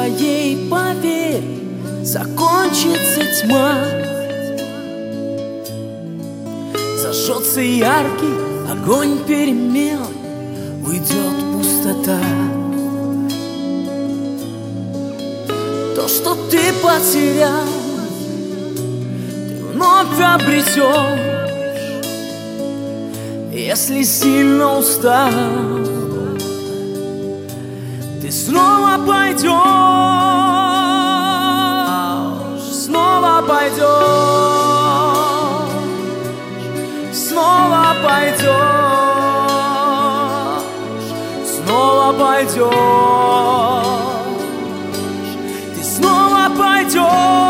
твоей, поверь, закончится тьма. Зажжется яркий огонь перемен, уйдет пустота. То, что ты потерял, ты вновь обретешь. Если сильно устал, ты снова пойдешь, снова пойдешь, снова пойдешь, снова пойдешь, ты снова пойдешь.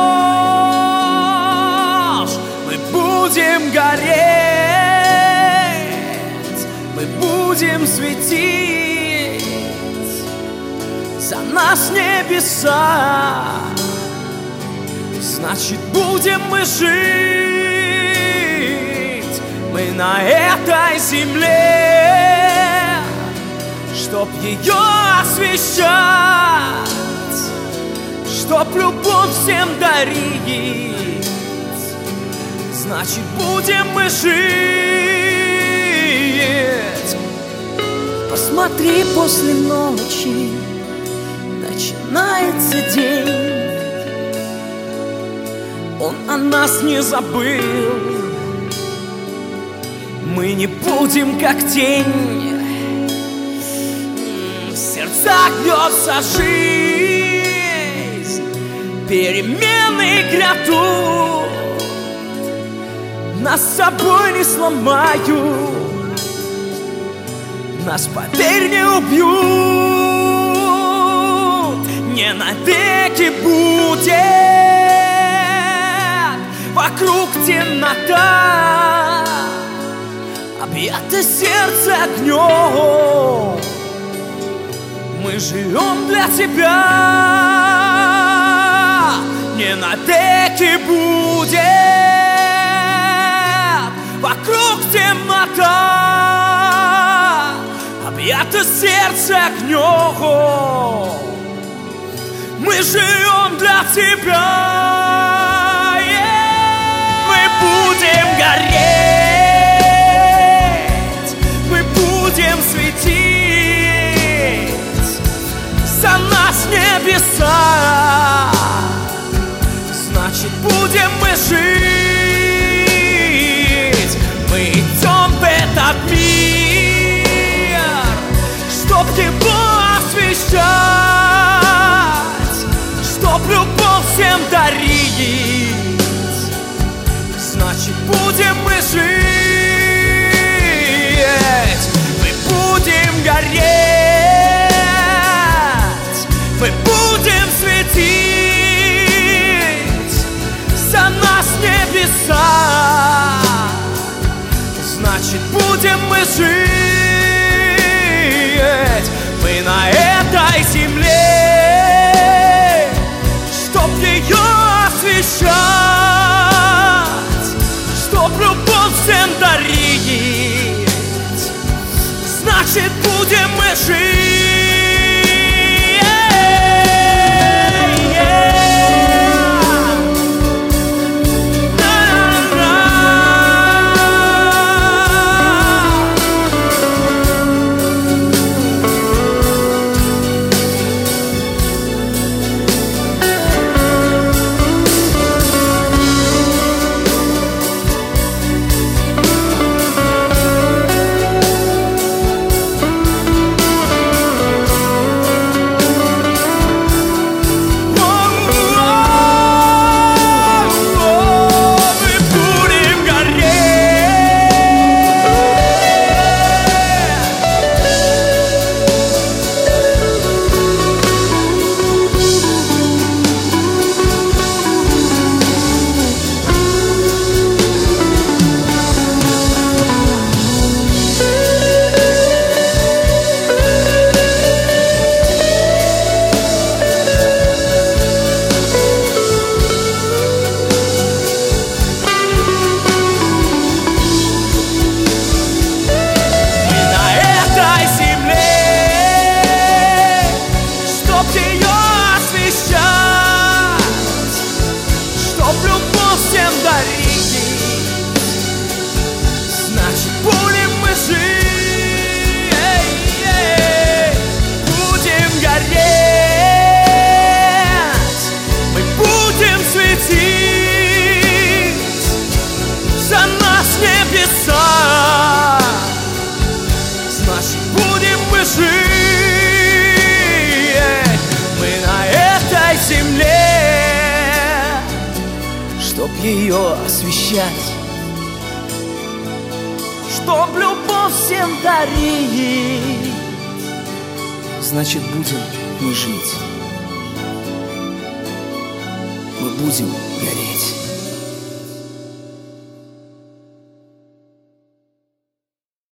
Мы будем гореть, мы будем светить, за нас небеса. Значит, будем мы жить, мы на этой земле, чтоб ее освещать, чтоб любовь всем дарить. Значит, будем мы жить. Посмотри, после ночи начинается день. Он о нас не забыл. Мы не будем как тень. В сердцах бьется жизнь, перемены грядут. Нас с собой не сломают, нас, поверь, не убьют. Не навеки будет вокруг темнота, объято сердце огнем. Мы живем для тебя. Не навеки будет вокруг темнота, объято сердце огнем. Мы живем для тебя. Мы будем гореть, мы будем светить, за нас небеса. Значит, будем мы жить. Мы идем в этот мир, чтоб его освещать, чтоб любовь всем дарить. Значит, будем мы жить. Мы будем гореть, мы будем светить, за нас небеса. Значит, будем мы жить. Мы на этой земле, чтоб ее освещать, чтоб любовь всем дарить. Значит, будем мы жить. ее освещать, чтоб любовь всем дарить. Значит, будем мы жить, мы будем гореть.